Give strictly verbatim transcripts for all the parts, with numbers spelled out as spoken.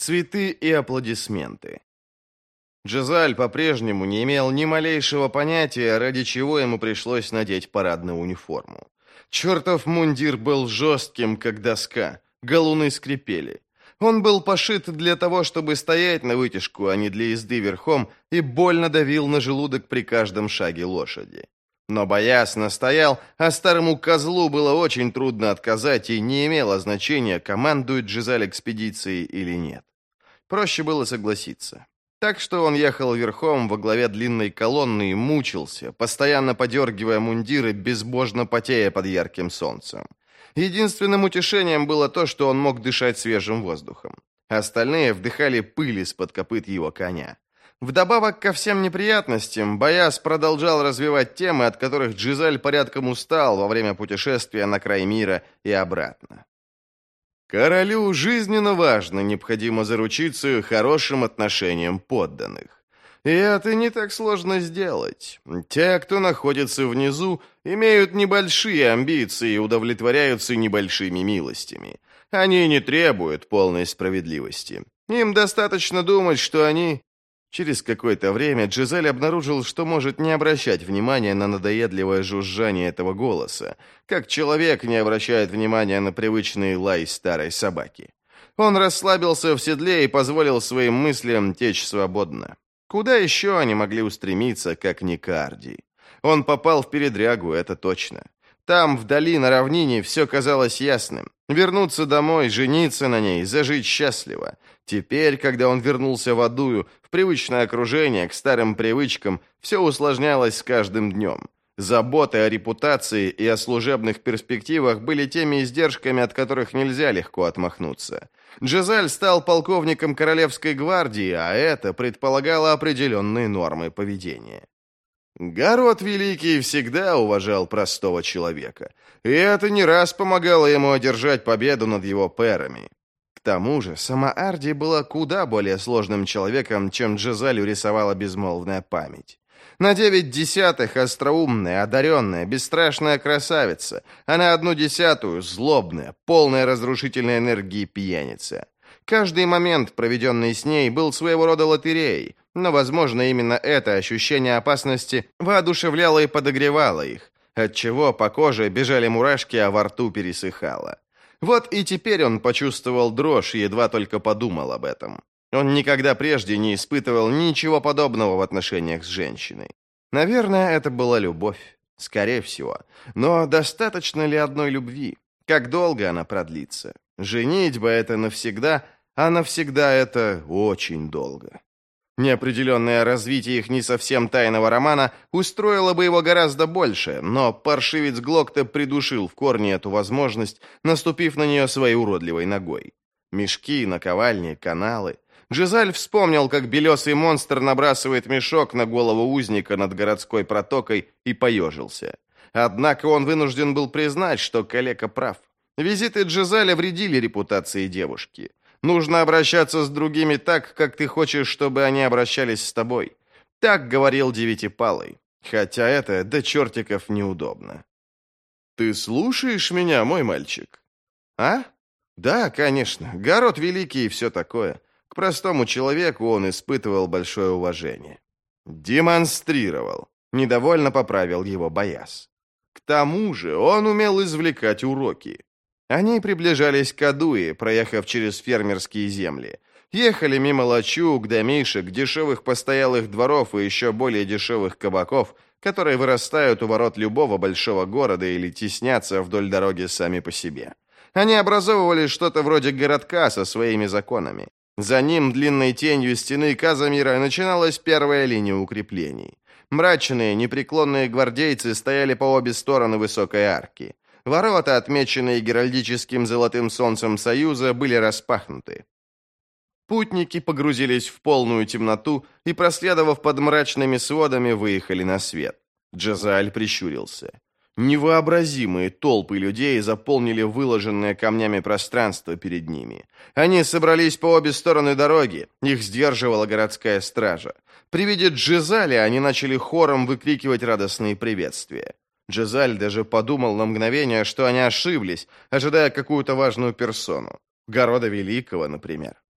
цветы и аплодисменты. Джезаль по-прежнему не имел ни малейшего понятия, ради чего ему пришлось надеть парадную униформу. Чертов мундир был жестким, как доска, галуны скрипели. Он был пошит для того, чтобы стоять на вытяжку, а не для езды верхом, и больно давил на желудок при каждом шаге лошади. Но Бояс настоял, а старому козлу было очень трудно отказать, и не имело значения, командует Джезаль экспедицией или нет. Проще было согласиться. Так что он ехал верхом во главе длинной колонны и мучился, постоянно подергивая мундиры, безбожно потея под ярким солнцем. Единственным утешением было то, что он мог дышать свежим воздухом. Остальные вдыхали пыль из-под копыт его коня. Вдобавок ко всем неприятностям, Бояс продолжал развивать темы, от которых Джезаль порядком устал во время путешествия на край мира и обратно. Королю жизненно важно необходимо заручиться хорошим отношением подданных. И это не так сложно сделать. Те, кто находится внизу, имеют небольшие амбиции и удовлетворяются небольшими милостями. Они не требуют полной справедливости. Им достаточно думать, что они... Через какое-то время Джезаль обнаружил, что может не обращать внимания на надоедливое жужжание этого голоса, как человек не обращает внимания на привычный лай старой собаки. Он расслабился в седле и позволил своим мыслям течь свободно. Куда еще они могли устремиться, как не к Ардии? Он попал в передрягу, это точно. Там, вдали, на равнине, все казалось ясным. Вернуться домой, жениться на ней, зажить счастливо. Теперь, когда он вернулся в Адую, в привычное окружение, к старым привычкам, все усложнялось с каждым днем. Заботы о репутации и о служебных перспективах были теми издержками, от которых нельзя легко отмахнуться. Джезаль стал полковником Королевской гвардии, а это предполагало определенные нормы поведения. Гарот Великий всегда уважал простого человека, и это не раз помогало ему одержать победу над его пэрами. К тому же, сама Арди была куда более сложным человеком, чем Джезалю рисовала безмолвная память. На девять десятых остроумная, одаренная, бесстрашная красавица, а на одну десятую злобная, полная разрушительной энергии пьяница. Каждый момент, проведенный с ней, был своего рода лотереей, но, возможно, именно это ощущение опасности воодушевляло и подогревало их, отчего по коже бежали мурашки, а во рту пересыхало. Вот и теперь он почувствовал дрожь и едва только подумал об этом. Он никогда прежде не испытывал ничего подобного в отношениях с женщиной. Наверное, это была любовь, скорее всего. Но достаточно ли одной любви? Как долго она продлится? Женитьба — это навсегда, а навсегда — это очень долго. Неопределенное развитие их не совсем тайного романа устроило бы его гораздо больше, но паршивец Глокта придушил в корне эту возможность, наступив на нее своей уродливой ногой. Мешки, наковальни, каналы. Джезаль вспомнил, как белесый монстр набрасывает мешок на голову узника над городской протокой, и поежился. Однако он вынужден был признать, что калека прав. Визиты Джезаля вредили репутации девушки. Нужно обращаться с другими так, как ты хочешь, чтобы они обращались с тобой. Так говорил Девятипалый. Хотя это до чертиков неудобно. Ты слушаешь меня, мой мальчик? А? Да, конечно. Гарот Великий и все такое. К простому человеку он испытывал большое уважение. Демонстрировал. Недовольно поправил его Бояс. К тому же он умел извлекать уроки. Они приближались к Адуе, проехав через фермерские земли. Ехали мимо лачуг, домишек, дешевых постоялых дворов и еще более дешевых кабаков, которые вырастают у ворот любого большого города или теснятся вдоль дороги сами по себе. Они образовывали что-то вроде городка со своими законами. За ним длинной тенью стены Казамира начиналась первая линия укреплений. Мрачные, непреклонные гвардейцы стояли по обе стороны высокой арки. Ворота, отмеченные геральдическим золотым солнцем Союза, были распахнуты. Путники погрузились в полную темноту и, проследовав под мрачными сводами, выехали на свет. Джезаль прищурился. Невообразимые толпы людей заполнили выложенное камнями пространство перед ними. Они собрались по обе стороны дороги, их сдерживала городская стража. При виде Джезаля они начали хором выкрикивать радостные приветствия. Джезаль даже подумал на мгновение, что они ошиблись, ожидая какую-то важную персону. Гарода Великого, например.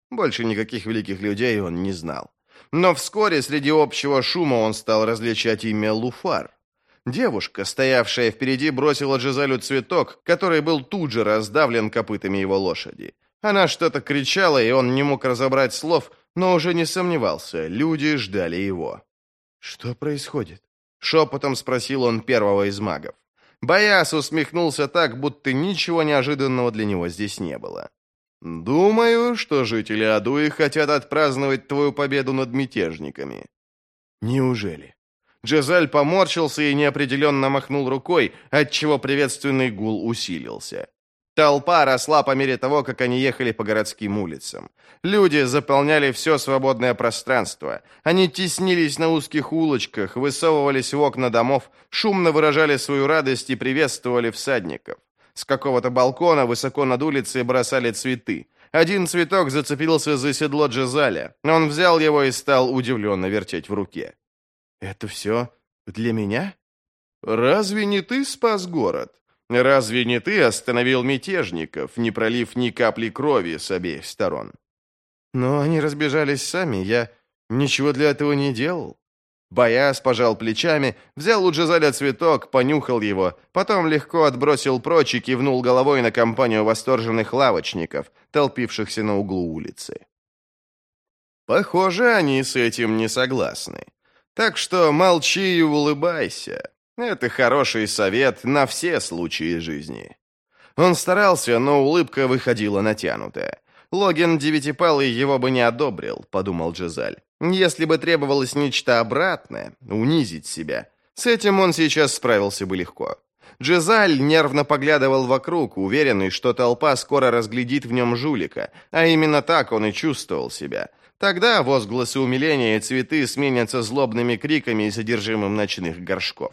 Больше никаких великих людей он не знал. Но вскоре среди общего шума он стал различать имя Луфар. Девушка, стоявшая впереди, бросила Джизалю цветок, который был тут же раздавлен копытами его лошади. Она что-то кричала, и он не мог разобрать слов, но уже не сомневался, люди ждали его. «Что происходит?» — шепотом спросил он первого из магов. Бояс усмехнулся так, будто ничего неожиданного для него здесь не было. «Думаю, что жители Адуи хотят отпраздновать твою победу над мятежниками». «Неужели?» Джизаль поморщился и неопределенно махнул рукой, отчего приветственный гул усилился. Толпа росла по мере того, как они ехали по городским улицам. Люди заполняли все свободное пространство. Они теснились на узких улочках, высовывались в окна домов, шумно выражали свою радость и приветствовали всадников. С какого-то балкона высоко над улицей бросали цветы. Один цветок зацепился за седло Джизаля. Он взял его и стал удивленно вертеть в руке. «Это все для меня? Разве не ты спас город? Разве не ты остановил мятежников, не пролив ни капли крови с обеих сторон?» «Но они разбежались сами, я ничего для этого не делал». Бояс пожал плечами, взял у Джизаля цветок, понюхал его, потом легко отбросил прочь и кивнул головой на компанию восторженных лавочников, толпившихся на углу улицы. Похоже, они с этим не согласны. Так что молчи и улыбайся. Это хороший совет на все случаи жизни. Он старался, но улыбка выходила натянутая. Логин Девятипалый его бы не одобрил, подумал Джизаль. Если бы требовалось нечто обратное, унизить себя, с этим он сейчас справился бы легко. Джизаль нервно поглядывал вокруг, уверенный, что толпа скоро разглядит в нем жулика, а именно так он и чувствовал себя. Тогда возгласы умиления и цветы сменятся злобными криками и содержимым ночных горшков.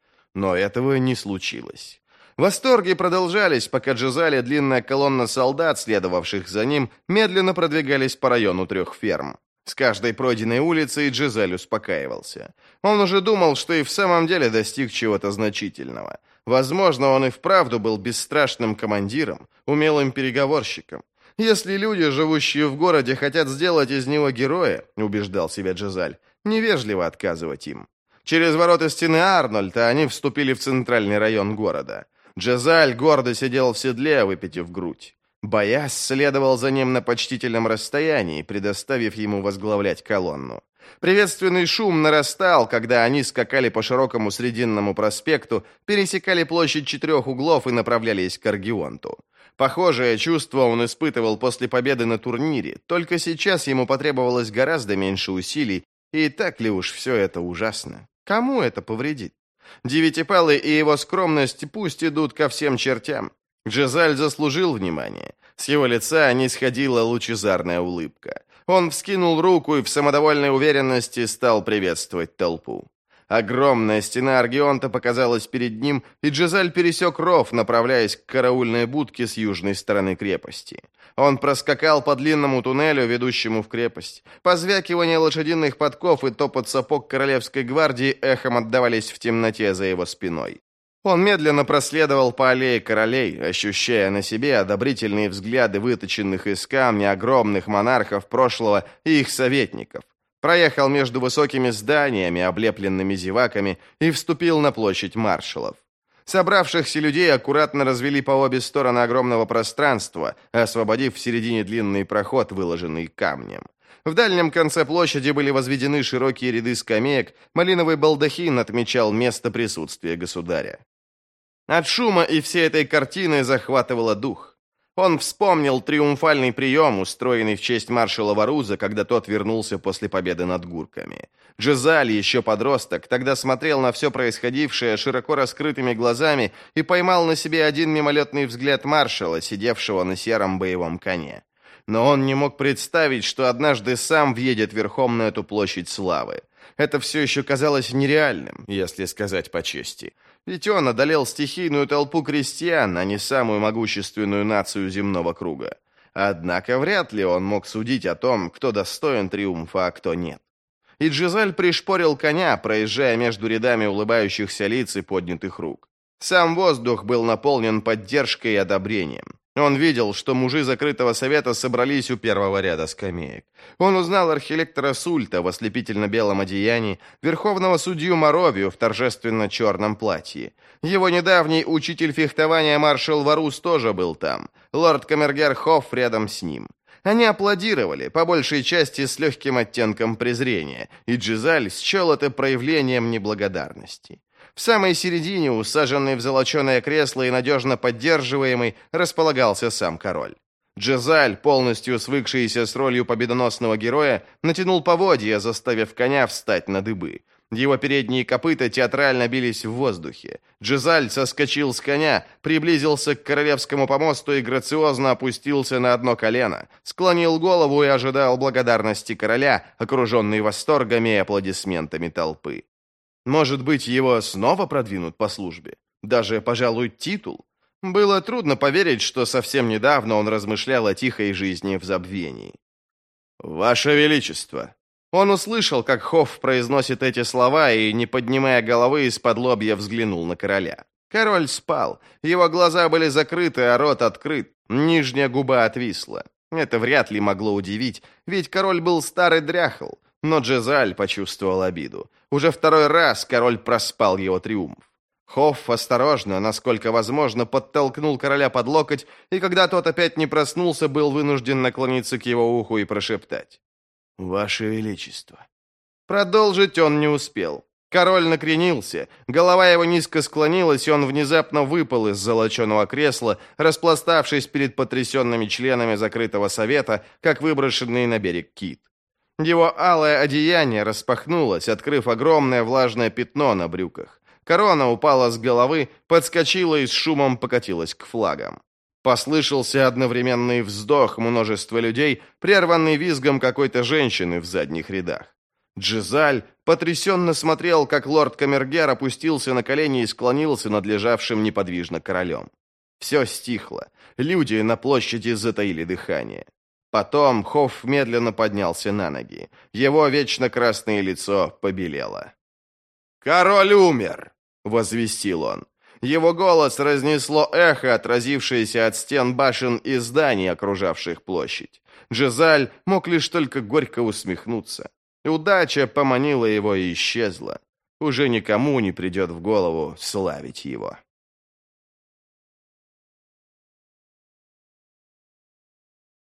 Но этого не случилось. Восторги продолжались, пока Джизаль и длинная колонна солдат, следовавших за ним, медленно продвигались по району трех ферм. С каждой пройденной улицей Джизаль успокаивался. Он уже думал, что и в самом деле достиг чего-то значительного. Возможно, он и вправду был бесстрашным командиром, умелым переговорщиком. «Если люди, живущие в городе, хотят сделать из него героя, — убеждал себя Джизаль, — невежливо отказывать им». Через ворота стены Арнольда они вступили в центральный район города. Джизаль гордо сидел в седле, выпитив грудь. Бояс следовал за ним на почтительном расстоянии, предоставив ему возглавлять колонну. Приветственный шум нарастал, когда они скакали по широкому Срединному проспекту, пересекали площадь четырех углов и направлялись к Аргионту. Похожее чувство он испытывал после победы на турнире, только сейчас ему потребовалось гораздо меньше усилий, и так ли уж все это ужасно? Кому это повредит? Девятипалый и его скромность пусть идут ко всем чертям. Джизаль заслужил внимания. С его лица не сходила лучезарная улыбка. Он вскинул руку и в самодовольной уверенности стал приветствовать толпу. Огромная стена Аргионта показалась перед ним, и Джизаль пересек ров, направляясь к караульной будке с южной стороны крепости. Он проскакал по длинному туннелю, ведущему в крепость. Позвякивание лошадиных подков и топот сапог королевской гвардии эхом отдавались в темноте за его спиной. Он медленно проследовал по аллее королей, ощущая на себе одобрительные взгляды выточенных из камня огромных монархов прошлого и их советников. Проехал между высокими зданиями, облепленными зеваками, и вступил на площадь маршалов. Собравшихся людей аккуратно развели по обе стороны огромного пространства, освободив в середине длинный проход, выложенный камнем. В дальнем конце площади были возведены широкие ряды скамеек, малиновый балдахин отмечал место присутствия государя. От шума и всей этой картины захватывало дух. Он вспомнил триумфальный прием, устроенный в честь маршала Варуза, когда тот вернулся после победы над гурками. Джизаль, еще подросток, тогда смотрел на все происходившее широко раскрытыми глазами и поймал на себе один мимолетный взгляд маршала, сидевшего на сером боевом коне. Но он не мог представить, что однажды сам въедет верхом на эту площадь славы. Это все еще казалось нереальным, если сказать по чести. Ведь он одолел стихийную толпу крестьян, а не самую могущественную нацию земного круга. Однако вряд ли он мог судить о том, кто достоин триумфа, а кто нет. И Джизаль пришпорил коня, проезжая между рядами улыбающихся лиц и поднятых рук. Сам воздух был наполнен поддержкой и одобрением. Он видел, что мужи закрытого совета собрались у первого ряда скамеек. Он узнал архилектора Сульта в ослепительно-белом одеянии, верховного судью Моровию в торжественно-черном платье. Его недавний учитель фехтования маршал Варус тоже был там, лорд-камергер Хофф рядом с ним. Они аплодировали, по большей части с легким оттенком презрения, и Джизаль счел это проявлением неблагодарности. В самой середине, усаженный в золоченое кресло и надежно поддерживаемый, располагался сам король. Джизаль, полностью свыкшийся с ролью победоносного героя, натянул поводья, заставив коня встать на дыбы. Его передние копыта театрально бились в воздухе. Джизаль соскочил с коня, приблизился к королевскому помосту и грациозно опустился на одно колено, склонил голову и ожидал благодарности короля, окруженный восторгами и аплодисментами толпы. Может быть, его снова продвинут по службе? Даже, пожалуй, титул? Было трудно поверить, что совсем недавно он размышлял о тихой жизни в забвении. «Ваше Величество!» Он услышал, как Хофф произносит эти слова и, не поднимая головы, из-под лобья взглянул на короля. Король спал, его глаза были закрыты, а рот открыт, нижняя губа отвисла. Это вряд ли могло удивить, ведь король был старый дряхл. Но Джизаль почувствовал обиду. Уже второй раз король проспал его триумф. Хофф осторожно, насколько возможно, подтолкнул короля под локоть, и когда тот опять не проснулся, был вынужден наклониться к его уху и прошептать: «Ваше Величество». Продолжить он не успел. Король накренился, голова его низко склонилась, и он внезапно выпал из золоченого кресла, распластавшись перед потрясенными членами закрытого совета, как выброшенный на берег кит. Его алое одеяние распахнулось, открыв огромное влажное пятно на брюках. Корона упала с головы, подскочила и с шумом покатилась к флагам. Послышался одновременный вздох множества людей, прерванный визгом какой-то женщины в задних рядах. Джизаль потрясенно смотрел, как лорд-камергер опустился на колени и склонился над лежавшим неподвижно королем. Все стихло. Люди на площади затаили дыхание. Потом Хофф медленно поднялся на ноги. Его вечно красное лицо побелело. «Король умер!» — возвестил он. Его голос разнесло эхо, отразившееся от стен башен и зданий, окружавших площадь. Джизаль мог лишь только горько усмехнуться. Удача поманила его и исчезла. Уже никому не придет в голову славить его.